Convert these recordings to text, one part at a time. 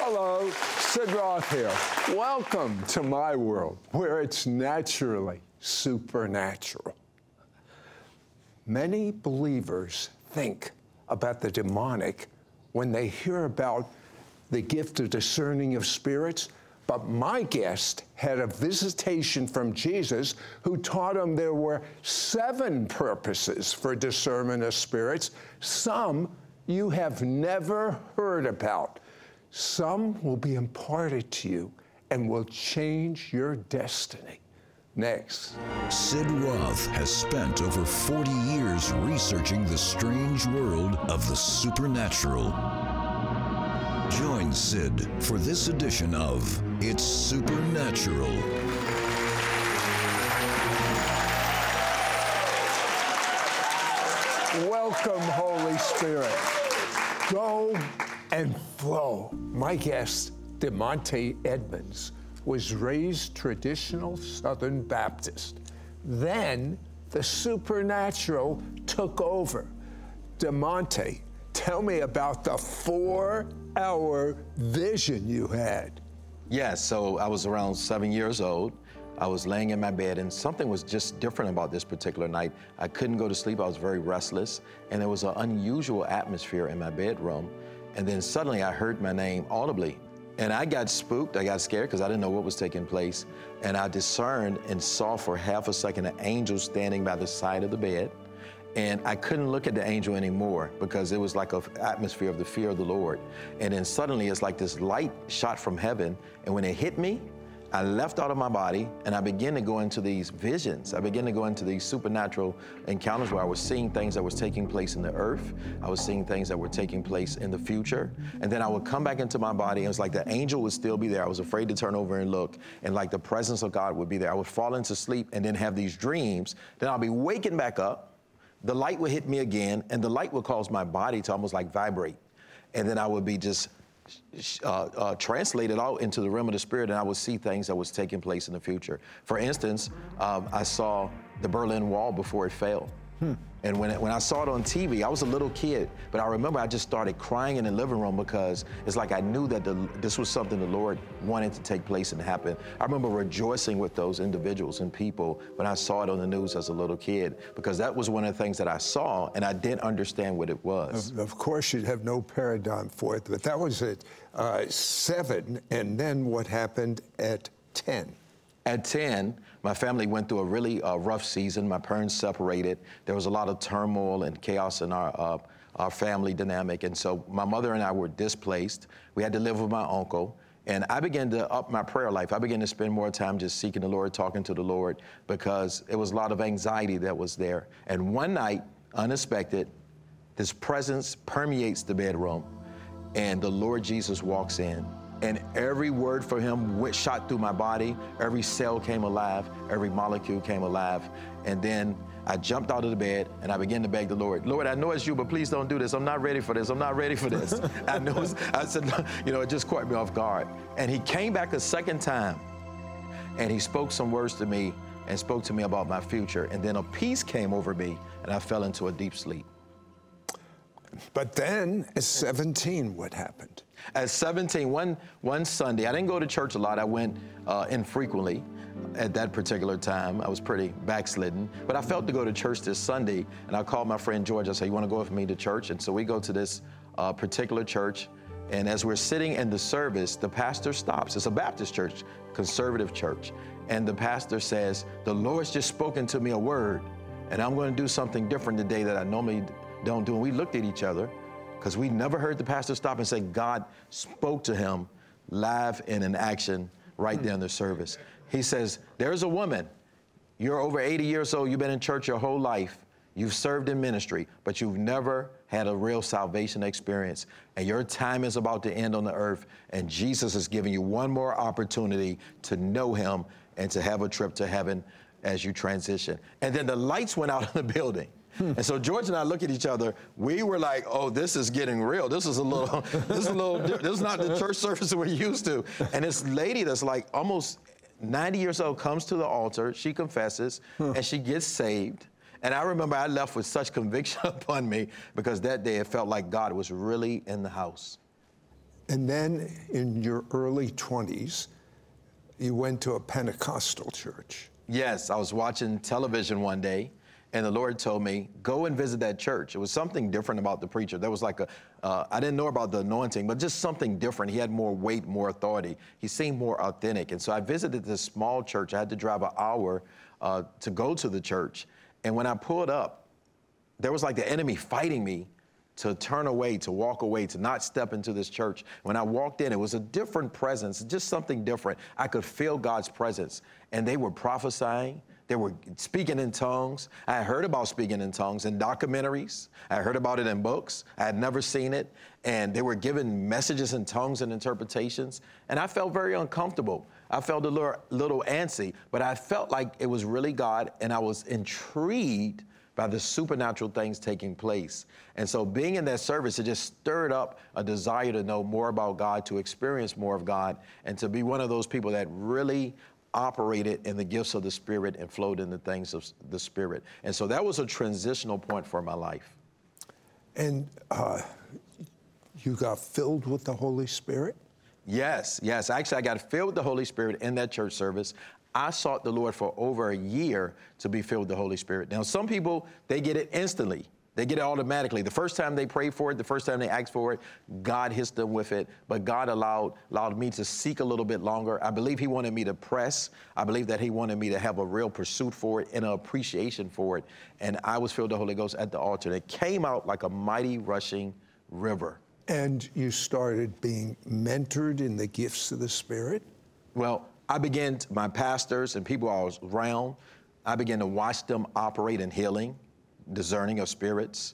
Hello, Sid Roth here. Welcome to my world, where it's naturally supernatural. Many believers think about the demonic when they hear about the gift of discerning of spirits, but my guest had a visitation from Jesus who taught him there were 7 purposes for discernment of spirits. Some you have never heard about. Some will be imparted to you and will change your destiny. Next. Sid Roth has spent over 40 years researching the strange world of the supernatural. Join Sid for this edition of It's Supernatural. Welcome, Holy Spirit. Go and flow. My guest, DeMonte Edmonds, was raised traditional Southern Baptist. Then the supernatural took over. DeMonte, tell me about the 4-hour vision you had. Yes, so I was around 7 years old. I was laying in my bed and something was just different about this particular night. I couldn't go to sleep, I was very restless, and there was an unusual atmosphere in my bedroom. And then suddenly I heard my name audibly. And I got spooked, I got scared because I didn't know what was taking place. And I discerned and saw for half a second an angel standing by the side of the bed. And I couldn't look at the angel anymore because it was like an atmosphere of the fear of the Lord. And then suddenly it's like this light shot from heaven. And when it hit me, I left out of my body and I began to go into these visions. I began to go into these supernatural encounters where I was seeing things that was taking place in the earth. I was seeing things that were taking place in the future. And then I would come back into my body and it was like the angel would still be there. I was afraid to turn over and look, and like the presence of God would be there. I would fall into sleep and then have these dreams. Then I'll be waking back up. The light would hit me again and the light would cause my body to almost like vibrate. And then I would be just translated out into the realm of the spirit, and I would see things that was taking place in the future. For instance, I saw the Berlin Wall before it fell. And when I saw it on TV, I was a little kid, but I remember I just started crying in the living room because it's like I knew that this was something the Lord wanted to take place and happen. I remember rejoicing with those individuals and people when I saw it on the news as a little kid, because that was one of the things that I saw and I didn't understand what it was. Of course, you'd have no paradigm for it, but that was at 7, and then what happened at 10? At 10, my family went through a really rough season. My parents separated. There was a lot of turmoil and chaos in our family dynamic. And so my mother and I were displaced. We had to live with my uncle. And I began to up my prayer life. I began to spend more time just seeking the Lord, talking to the Lord, because it was a lot of anxiety that was there. And one night, unexpected, this presence permeates the bedroom. And the Lord Jesus walks in. And every word for him shot through my body. Every cell came alive. Every molecule came alive. And then I jumped out of the bed and I began to beg the Lord, Lord, I know it's you, but please don't do this. I'm not ready for this. I'm not ready for this. I said, it just caught me off guard. And he came back a second time and he spoke some words to me and spoke to me about my future. And then a peace came over me and I fell into a deep sleep. But then at 17, what happened? At 17, one Sunday, I didn't go to church a lot. I went infrequently at that particular time. I was pretty backslidden, but I felt to go to church this Sunday, and I called my friend George. I said, you want to go with me to church? And so we go to this particular church, and as we're sitting in the service, the pastor stops. It's a Baptist church, conservative church, and the pastor says, the Lord's just spoken to me a word, and I'm going to do something different today that I normally don't do. And we looked at each other, because we never heard the pastor stop and say God spoke to him live and in action right there in the service. He says, there's a woman, you're over 80 years old, you've been in church your whole life, you've served in ministry, but you've never had a real salvation experience, and your time is about to end on the earth, and Jesus is giving you one more opportunity to know him and to have a trip to heaven as you transition. And then the lights went out in the building. And so George and I look at each other. We were like, "Oh, this is getting real. This is not the church service that we're used to." And this lady that's like almost 90 years old comes to the altar. She confesses, and she gets saved. And I remember I left with such conviction upon me because that day it felt like God was really in the house. And then in your early 20s, you went to a Pentecostal church. Yes, I was watching television one day, and the Lord told me, go and visit that church. It was something different about the preacher. There was like I didn't know about the anointing, but just something different. He had more weight, more authority. He seemed more authentic. And so I visited this small church. I had to drive an hour to go to the church. And when I pulled up, there was like the enemy fighting me to turn away, to walk away, to not step into this church. When I walked in, it was a different presence, just something different. I could feel God's presence. And they were prophesying. They were speaking in tongues. I had heard about speaking in tongues in documentaries. I heard about it in books. I had never seen it. And they were giving messages in tongues and interpretations. And I felt very uncomfortable. I felt a little antsy, but I felt like it was really God, and I was intrigued by the supernatural things taking place. And so being in that service, it just stirred up a desire to know more about God, to experience more of God, and to be one of those people that really operated in the gifts of the Spirit and flowed in the things of the Spirit. And so that was a transitional point for my life. And you got filled with the Holy Spirit? Yes. Actually, I got filled with the Holy Spirit in that church service. I sought the Lord for over a year to be filled with the Holy Spirit. Now, some people, they get it instantly. They get it automatically. The first time they pray for it, the first time they ask for it, God hits them with it. But God allowed me to seek a little bit longer. I believe he wanted me to press. I believe that he wanted me to have a real pursuit for it and an appreciation for it. And I was filled with the Holy Ghost at the altar. And it came out like a mighty rushing river. And you started being mentored in the gifts of the Spirit? Well, I began, my pastors and people I was around, I began to watch them operate in healing, discerning of spirits,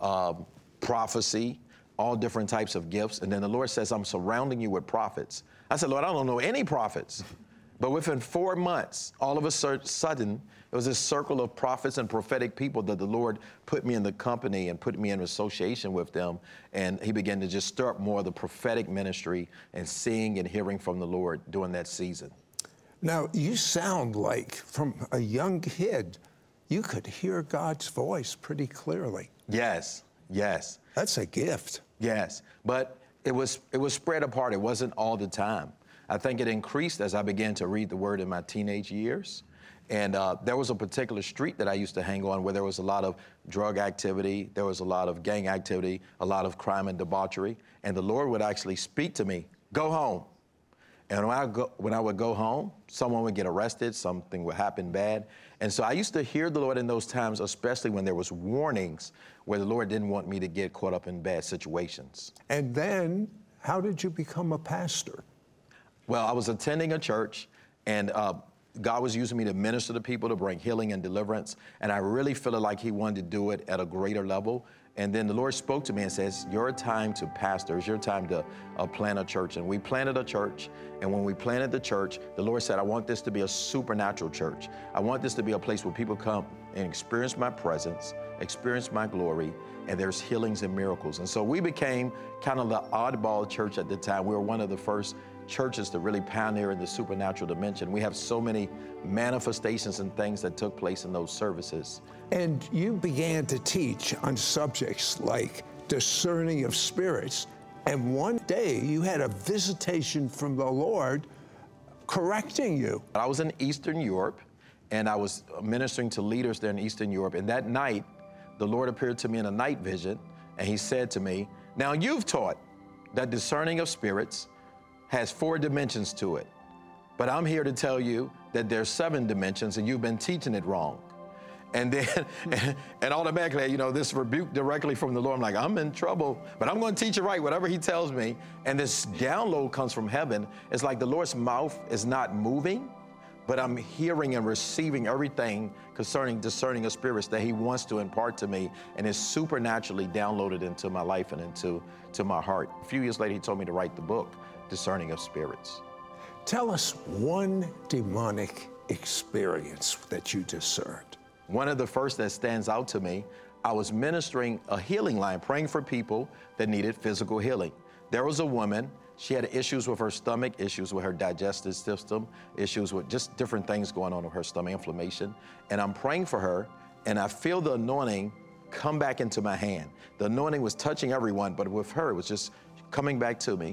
prophecy, all different types of gifts. And then the Lord says, I'm surrounding you with prophets. I said, Lord, I don't know any prophets. But within 4 months, all of a sudden, it was this circle of prophets and prophetic people that the Lord put me in the company and put me in association with them. And he began to just stir up more of the prophetic ministry and seeing and hearing from the Lord during that season. Now, you sound like, from a young kid, you could hear God's voice pretty clearly. Yes. That's a gift. Yes, but it was spread apart. It wasn't all the time. I think it increased as I began to read the Word in my teenage years. And there was a particular street that I used to hang on where there was a lot of drug activity, there was a lot of gang activity, a lot of crime and debauchery. And the Lord would actually speak to me, go home. And when I would go home, someone would get arrested, something would happen bad. And so I used to hear the Lord in those times, especially when there was warnings where the Lord didn't want me to get caught up in bad situations. And then, how did you become a pastor? Well, I was attending a church, and God was using me to minister to people, to bring healing and deliverance. And I really felt like he wanted to do it at a greater level. And then the Lord spoke to me and says, your time to pastor. It's your time to plant a church. And we planted a church. And when we planted the church, the Lord said, I want this to be a supernatural church. I want this to be a place where people come and experience my presence, experience my glory, and there's healings and miracles. And so we became kind of the oddball church at the time. We were one of the first churches to really pioneer in the supernatural dimension. We have so many manifestations and things that took place in those services. And you began to teach on subjects like discerning of spirits. And one day you had a visitation from the Lord correcting you. I was in Eastern Europe, and I was ministering to leaders there in Eastern Europe. And that night, the Lord appeared to me in a night vision, and he said to me, now you've taught that discerning of spirits has 4 dimensions to it. But I'm here to tell you that there's 7 dimensions, and you've been teaching it wrong. And then, and automatically, this rebuke directly from the Lord. I'm like, I'm in trouble, but I'm going to teach it right, whatever he tells me. And this download comes from heaven. It's like the Lord's mouth is not moving, but I'm hearing and receiving everything concerning discerning of spirits that he wants to impart to me, and it's supernaturally downloaded into my life and into my heart. A few years later, he told me to write the book, Discerning of Spirits. Tell us one demonic experience that you discerned. One of the first that stands out to me, I was ministering a healing line, praying for people that needed physical healing. There was a woman, she had issues with her stomach, issues with her digestive system, issues with just different things going on with her stomach, inflammation. And I'm praying for her, and I feel the anointing come back into my hand. The anointing was touching everyone, but with her, it was just coming back to me.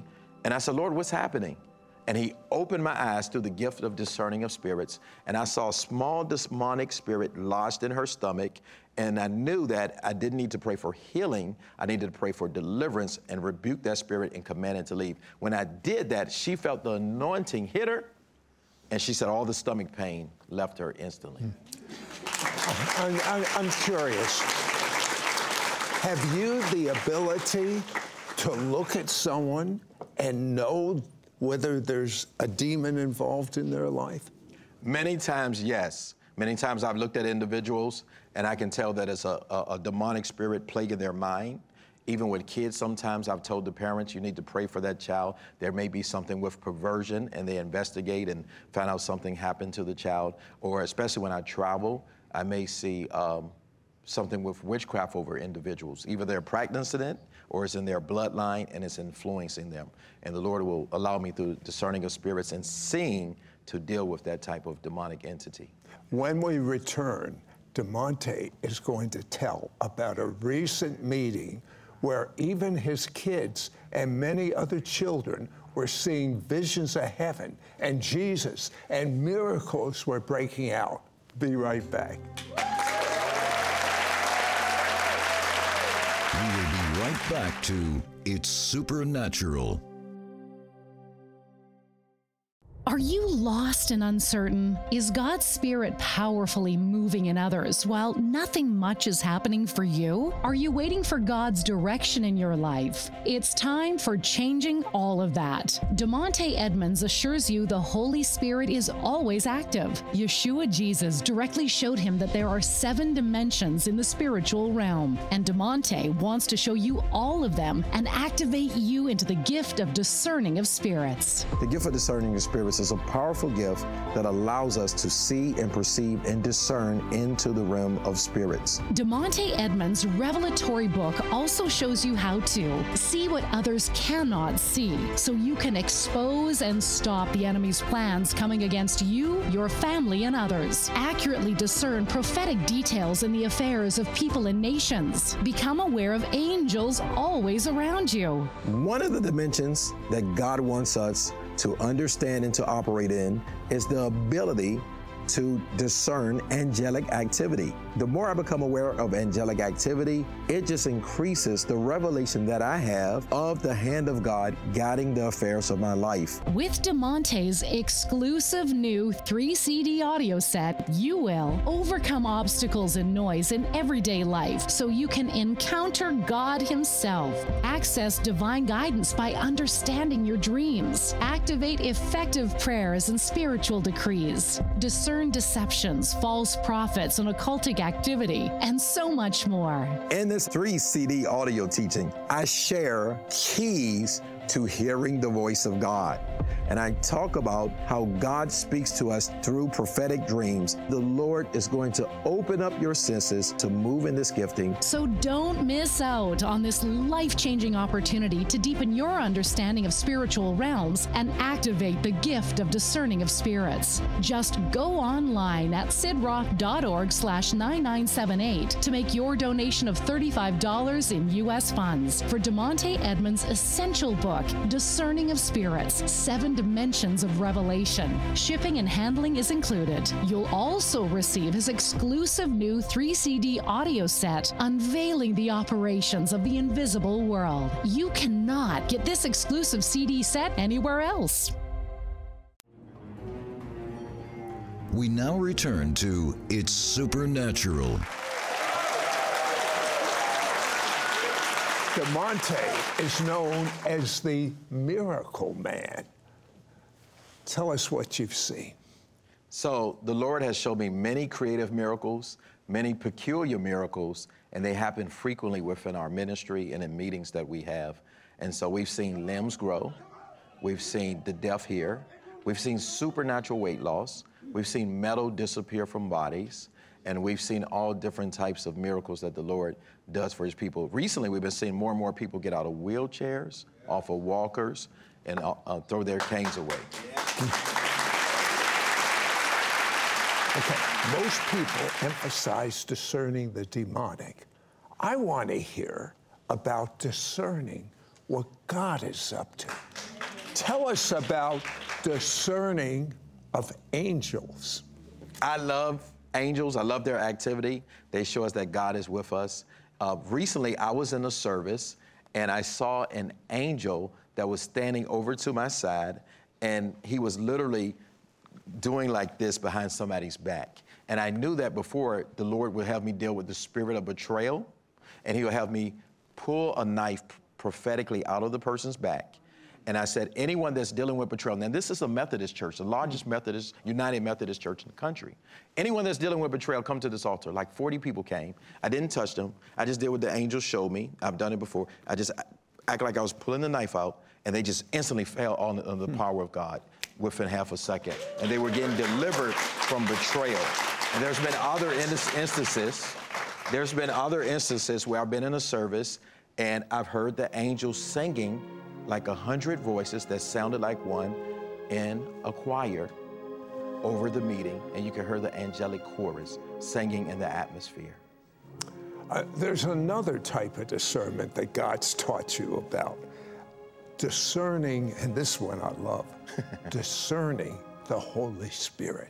And I said, Lord, what's happening? And he opened my eyes through the gift of discerning of spirits. And I saw a small demonic spirit lodged in her stomach. And I knew that I didn't need to pray for healing. I needed to pray for deliverance and rebuke that spirit and command it to leave. When I did that, she felt the anointing hit her. And she said all the stomach pain left her instantly. I'm curious. Have you the ability to look at someone and know whether there's a demon involved in their life? Many times, yes. Many times I've looked at individuals and I can tell that it's a demonic spirit plaguing their mind. Even with kids, sometimes I've told the parents, you need to pray for that child. There may be something with perversion, and they investigate and find out something happened to the child. Or especially when I travel, I may see something with witchcraft over individuals. Either they're practicing it or it's in their bloodline and it's influencing them. And the Lord will allow me through discerning of spirits and seeing to deal with that type of demonic entity. When we return, DeMonte is going to tell about a recent meeting where even his kids and many other children were seeing visions of heaven and Jesus, and miracles were breaking out. Be right back. We will be right back to It's Supernatural. Are you lost and uncertain? Is God's Spirit powerfully moving in others while nothing much is happening for you? Are you waiting for God's direction in your life? It's time for changing all of that. DeMonte Edmonds assures you the Holy Spirit is always active. Yeshua Jesus directly showed him that there are 7 dimensions in the spiritual realm, and DeMonte wants to show you all of them and activate you into the gift of discerning of spirits. The gift of discerning of spirits is a powerful gift that allows us to see and perceive and discern into the realm of spirits. DeMonte Edmonds' revelatory book also shows you how to see what others cannot see, so you can expose and stop the enemy's plans coming against you, your family, and others. Accurately discern prophetic details in the affairs of people and nations. Become aware of angels always around you. One of the dimensions that God wants us to understand and to operate in is the ability to discern angelic activity. The more I become aware of angelic activity, it just increases the revelation that I have of the hand of God guiding the affairs of my life. With DeMonte's exclusive new 3-CD audio set, you will overcome obstacles and noise in everyday life so you can encounter God Himself, access divine guidance by understanding your dreams, activate effective prayers and spiritual decrees, discern deceptions, false prophets, and occultic activity, and so much more. In this 3-CD audio teaching, I share keys to hearing the voice of God. And I talk about how God speaks to us through prophetic dreams. The Lord is going to open up your senses to move in this gifting. So don't miss out on this life-changing opportunity to deepen your understanding of spiritual realms and activate the gift of discerning of spirits. Just go online at sidrock.org/9978 to make your donation of $35 in U.S. funds for DeMonte Edmonds' essential book, Discerning of Spirits, 7 Dimensions of Revelation. Shipping and handling is included. You'll also receive his exclusive new 3-CD audio set, unveiling the operations of the invisible world. You cannot get this exclusive CD set anywhere else. We now return to It's Supernatural. DeMonte is known as the Miracle Man. Tell us what you've seen. So the Lord has shown me many creative miracles, many peculiar miracles, and they happen frequently within our ministry and in meetings that we have. And so we've seen limbs grow. We've seen the deaf hear. We've seen supernatural weight loss. We've seen metal disappear from bodies. And we've seen all different types of miracles that the Lord does for His people. Recently, we've been seeing more and more people get out of wheelchairs, off of walkers, and throw their canes away. Okay, most people emphasize discerning the demonic. I want to hear about discerning what God is up to. Tell us about discerning of angels. I love angels. I love their activity. They show us that God is with us. Recently, I was in a service, and I saw an angel that was standing over to my side, and he was literally doing like this behind somebody's back. And I knew that before the Lord would have me deal with the spirit of betrayal, and he would have me pull a knife prophetically out of the person's back. And I said, anyone that's dealing with betrayal, now this is a Methodist church, the largest Methodist, United Methodist church in the country. Anyone that's dealing with betrayal, come to this altar. Like 40 people came. I didn't touch them. I just did what the angel showed me. I've done it before. I just act like I was pulling the knife out, and they just instantly fell on the power of God within half a second. And they were getting delivered from betrayal. And there's been other instances. There's been other instances where I've been in a service, and I've heard the angels singing like 100 voices that sounded like one in a choir over the meeting, and you can hear the angelic chorus singing in the atmosphere. There's another type of discernment that God's taught you about. Discerning, and this one I love, discerning the Holy Spirit.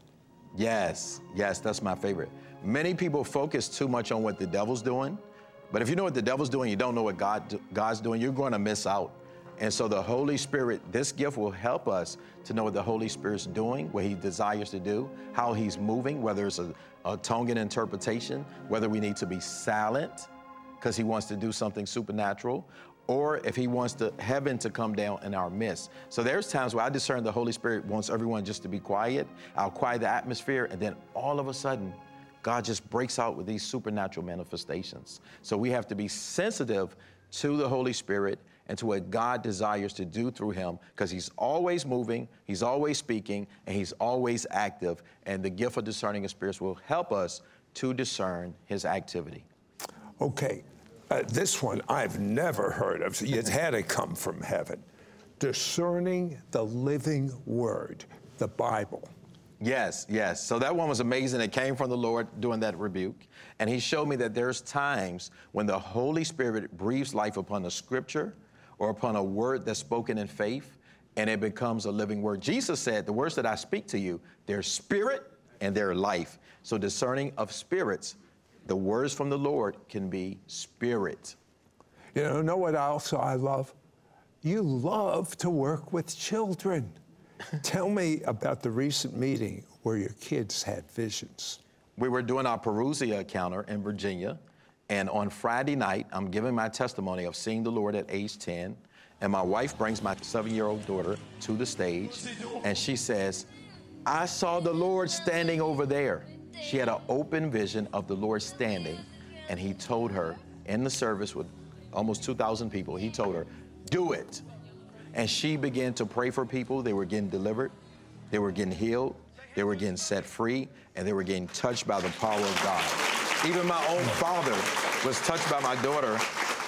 Yes, that's my favorite. Many people focus too much on what the devil's doing, but if you know what the devil's doing, you don't know what God's doing, you're going to miss out. And so the Holy Spirit, this gift will help us to know what the Holy Spirit's doing, what he desires to do, how he's moving, whether it's a tongue interpretation, whether we need to be silent because he wants to do something supernatural, or if he wants heaven to come down in our midst. So there's times where I discern the Holy Spirit wants everyone just to be quiet. I'll quiet the atmosphere, and then all of a sudden, God just breaks out with these supernatural manifestations. So we have to be sensitive to the Holy Spirit and to what God desires to do through him, because he's always moving, he's always speaking, and he's always active. And the gift of discerning of spirits will help us to discern his activity. Okay, this one I've never heard of. It had to come from heaven. Discerning the living word, the Bible. Yes. So that one was amazing. It came from the Lord during that rebuke. And he showed me that there's times when the Holy Spirit breathes life upon a scripture or upon a word that's spoken in faith, and it becomes a living word. Jesus said, the words that I speak to you, they're spirit and they're life. So discerning of spirits, the words from the Lord can be spirit. You know what else I love? You love to work with children. Tell me about the recent meeting where your kids had visions. We were doing our Perusia encounter in Virginia, and on Friday night, I'm giving my testimony of seeing the Lord at age 10, and my wife brings my 7-year-old daughter to the stage, and she says, I saw the Lord standing over there. She had an open vision of the Lord standing, and he told her in the service with almost 2,000 people, he told her, do it. And she began to pray for people. They were getting delivered, they were getting healed, they were getting set free, and they were getting touched by the power of God. Even my own father was touched by my daughter,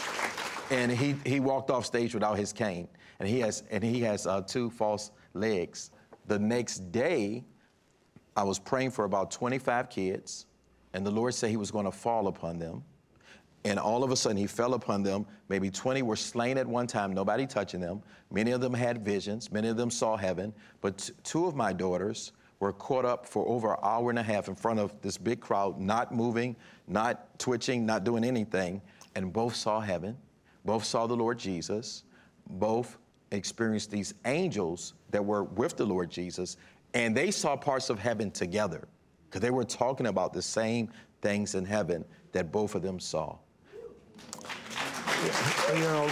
and he walked off stage without his cane, and he has 2 false legs. The next day, I was praying for about 25 kids, and the Lord said he was going to fall upon them. And all of a sudden, he fell upon them. Maybe 20 were slain at one time, nobody touching them. Many of them had visions. Many of them saw heaven. But 2 of my daughters were caught up for over an hour and a half in front of this big crowd, not moving, not twitching, not doing anything. And both saw heaven. Both saw the Lord Jesus. Both experienced these angels that were with the Lord Jesus. And they saw parts of heaven together, because they were talking about the same things in heaven that both of them saw. You know,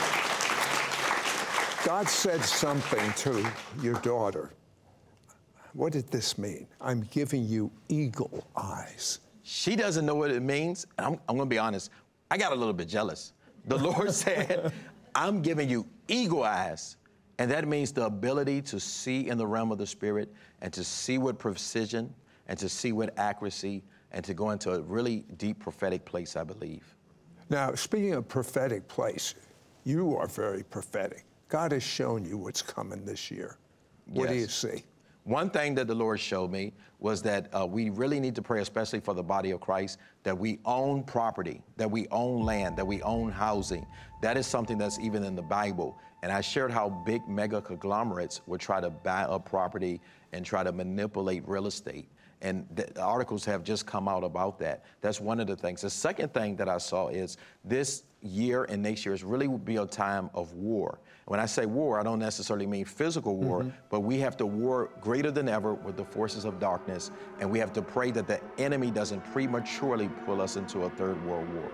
God said something to your daughter. What did this mean? I'm giving you eagle eyes. She doesn't know what it means. I'm going to be honest. I got a little bit jealous. The Lord said, I'm giving you eagle eyes. And that means the ability to see in the realm of the Spirit, and to see with precision, and to see with accuracy, and to go into a really deep prophetic place, I believe. Now, speaking of prophetic place, you are very prophetic. God has shown you what's coming this year. What do you see? One thing that the Lord showed me was that we really need to pray, especially for the body of Christ, that we own property, that we own land, that we own housing. That is something that's even in the Bible. And I shared how big mega conglomerates would try to buy up property and try to manipulate real estate. And the articles have just come out about that. That's one of the things. The second thing that I saw is this year and next year is really will be a time of war. When I say war, I don't necessarily mean physical war, but we have to war greater than ever with the forces of darkness, and we have to pray that the enemy doesn't prematurely pull us into a third world war.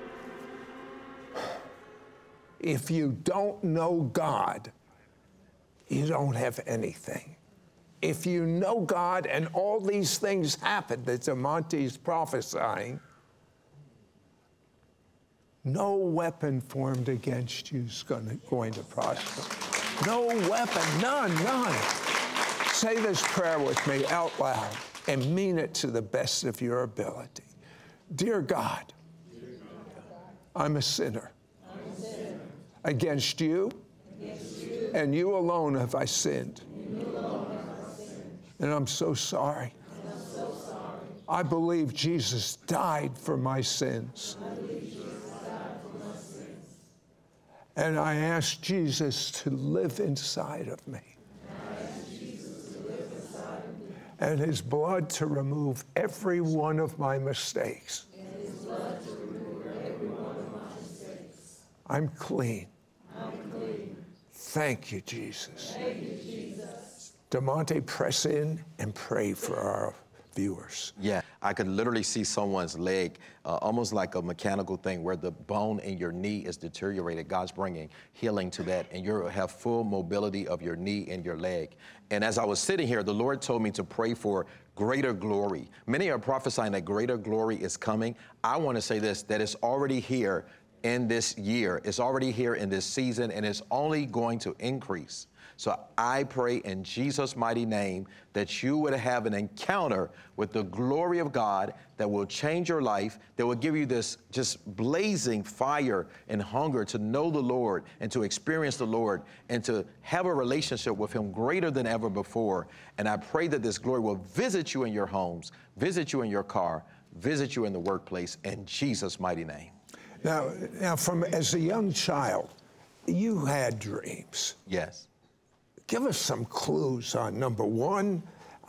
If you don't know God, you don't have anything. If you know God and all these things happen that DeMonte's prophesying, no weapon formed against you is going to prosper. No weapon, none. Say this prayer with me out loud and mean it to the best of your ability. Dear God, I'm a sinner. Against you, and you alone have I sinned. And I'm so sorry. I believe Jesus died for my sins. And I ask Jesus to live inside of me. And his blood to remove every one of my mistakes. I'm clean. Thank you, Jesus. DeMonte, press in and pray for our viewers. Yeah, I could literally see someone's leg, almost like a mechanical thing where the bone in your knee is deteriorated. God's bringing healing to that, and you have full mobility of your knee and your leg. And as I was sitting here, the Lord told me to pray for greater glory. Many are prophesying that greater glory is coming. I want to say this, that it's already here in this year. It's already here in this season, and it's only going to increase. So I pray in Jesus' mighty name that you would have an encounter with the glory of God that will change your life, that will give you this just blazing fire and hunger to know the Lord and to experience the Lord and to have a relationship with him greater than ever before. And I pray that this glory will visit you in your homes, visit you in your car, visit you in the workplace in Jesus' mighty name. Now, as a young child, you had dreams. Yes. Give us some clues on, number one,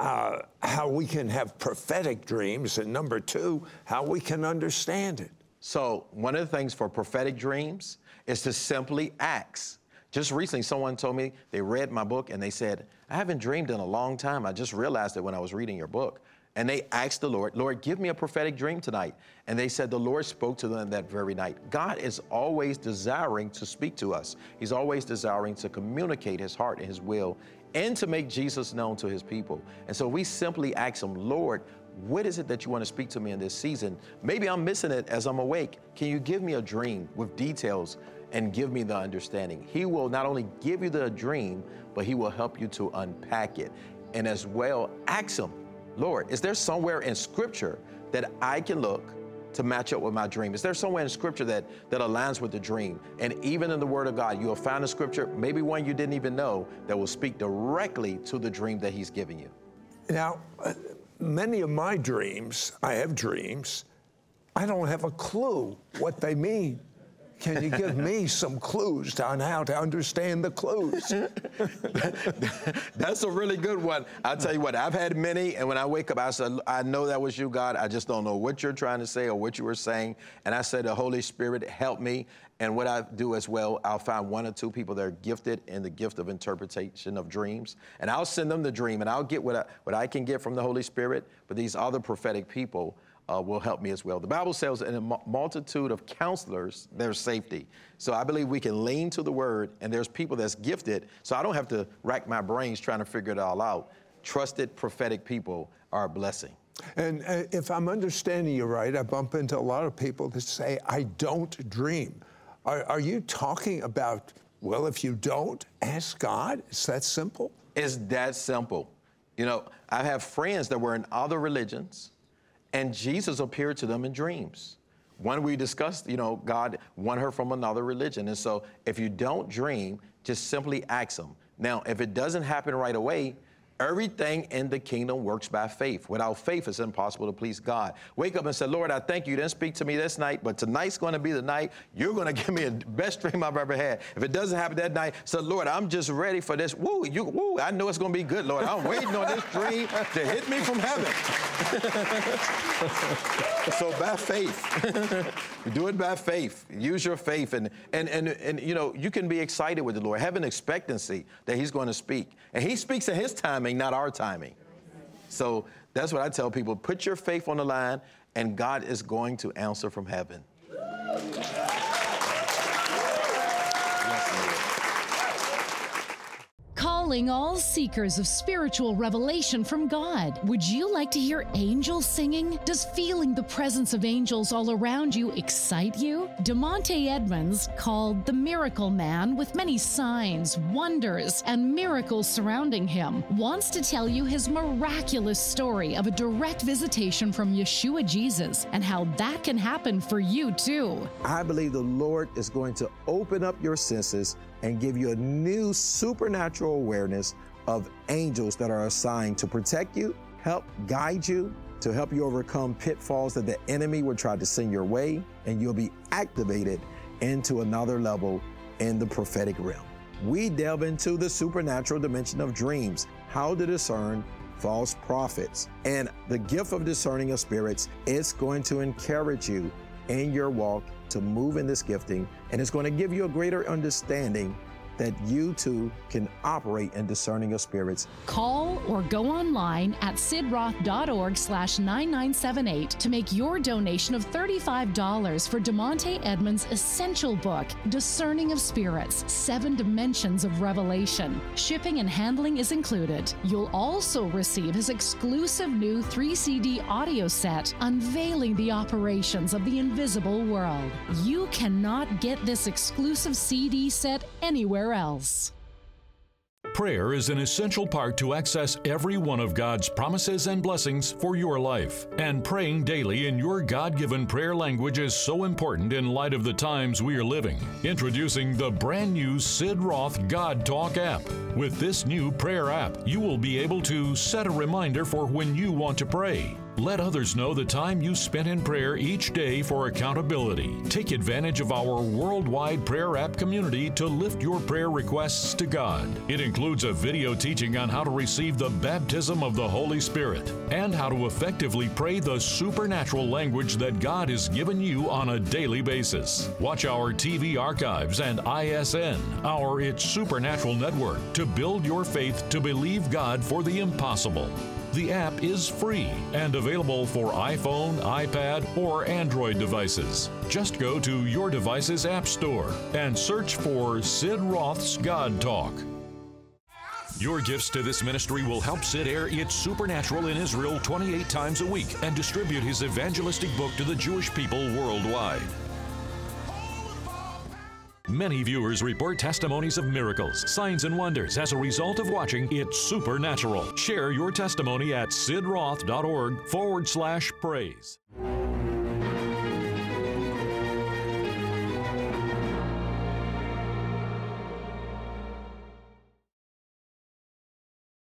how we can have prophetic dreams, and number two, how we can understand it. So one of the things for prophetic dreams is to simply ask. Just recently, someone told me they read my book and they said, I haven't dreamed in a long time. I just realized it when I was reading your book. And they asked the Lord, Lord, give me a prophetic dream tonight. And they said the Lord spoke to them that very night. God is always desiring to speak to us. He's always desiring to communicate his heart and his will and to make Jesus known to his people. And so we simply ask him, Lord, what is it that you want to speak to me in this season? Maybe I'm missing it as I'm awake. Can you give me a dream with details and give me the understanding? He will not only give you the dream, but he will help you to unpack it. And as well, ask him, Lord, is there somewhere in Scripture that I can look to match up with my dream? Is there somewhere in Scripture that aligns with the dream? And even in the Word of God, you'll find a Scripture, maybe one you didn't even know, that will speak directly to the dream that he's giving you. Now, many of my dreams, I have dreams, I don't have a clue what they mean. Can you give me some clues on how to understand the clues? That's a really good one. I'll tell you what, I've had many, and when I wake up, I said, I know that was you, God. I just don't know what you're trying to say or what you were saying. And I said, the Holy Spirit, help me. And what I do as well, I'll find one or two people that are gifted in the gift of interpretation of dreams, and I'll send them the dream, and I'll get what I can get from the Holy Spirit, but these other prophetic people will help me as well. The Bible says in a multitude of counselors, there's safety. So I believe we can lean to the word, and there's people that's gifted, so I don't have to rack my brains trying to figure it all out. Trusted prophetic people are a blessing. And if I'm understanding you right, I bump into a lot of people that say, I don't dream. Are you talking about, well, if you don't, ask God? Is that simple? It's that simple. You know, I have friends that were in other religions, and Jesus appeared to them in dreams. One we discussed, you know, God won her from another religion. And so if you don't dream, just simply ask him. Now, if it doesn't happen right away, Everything in the kingdom works by faith. Without faith, it's impossible to please God. Wake up and say, Lord, I thank you. You didn't speak to me this night, but tonight's going to be the night. You're going to give me the best dream I've ever had. If it doesn't happen that night, say, Lord, I'm just ready for this. Woo, I know it's going to be good, Lord. I'm waiting on this dream to hit me from heaven. So by faith, do it by faith. Use your faith, and you know, you can be excited with the Lord. Have an expectancy that He's going to speak, and He speaks in His timing, not our timing. So that's what I tell people: put your faith on the line, and God is going to answer from heaven. Calling all seekers of spiritual revelation from God. Would you like to hear angels singing? Does feeling the presence of angels all around you excite you? DeMonte Edmonds, called the Miracle Man with many signs, wonders, and miracles surrounding him, wants to tell you his miraculous story of a direct visitation from Yeshua Jesus and how that can happen for you too. I believe the Lord is going to open up your senses and give you a new supernatural awareness of angels that are assigned to protect you, help guide you, to help you overcome pitfalls that the enemy would try to send your way, and you'll be activated into another level in the prophetic realm. We delve into the supernatural dimension of dreams, how to discern false prophets, and the gift of discerning of spirits is going to encourage you in your walk to move in this gifting, and it's going to give you a greater understanding that you too can operate in discerning of spirits. Call or go online at sidroth.org/9978 to make your donation of $35 for DeMonte Edmonds' essential book, Discerning of Spirits, 7 Dimensions of Revelation. Shipping and handling is included. You'll also receive his exclusive new 3-CD audio set, unveiling the operations of the invisible world. You cannot get this exclusive CD set anywhere else. Prayer is an essential part to access every one of God's promises and blessings for your life. And praying daily in your God-given prayer language is so important in light of the times we are living. Introducing the brand new Sid Roth God Talk app. With this new prayer app, you will be able to set a reminder for when you want to pray. Let others know the time you spent in prayer each day for accountability. Take advantage of our worldwide prayer app community to lift your prayer requests to God. It includes a video teaching on how to receive the baptism of the Holy Spirit and how to effectively pray the supernatural language that God has given you on a daily basis. Watch our TV archives and ISN, our It's Supernatural network, to build your faith to believe God for the impossible. The app is free and available for iPhone, iPad, or Android devices. Just go to your device's app store and search for Sid Roth's God Talk. Your gifts to this ministry will help Sid air It's Supernatural in Israel 28 times a week and distribute his evangelistic book to the Jewish people worldwide. Many viewers report testimonies of miracles, signs, and wonders as a result of watching It's Supernatural. Share your testimony at sidroth.org/praise.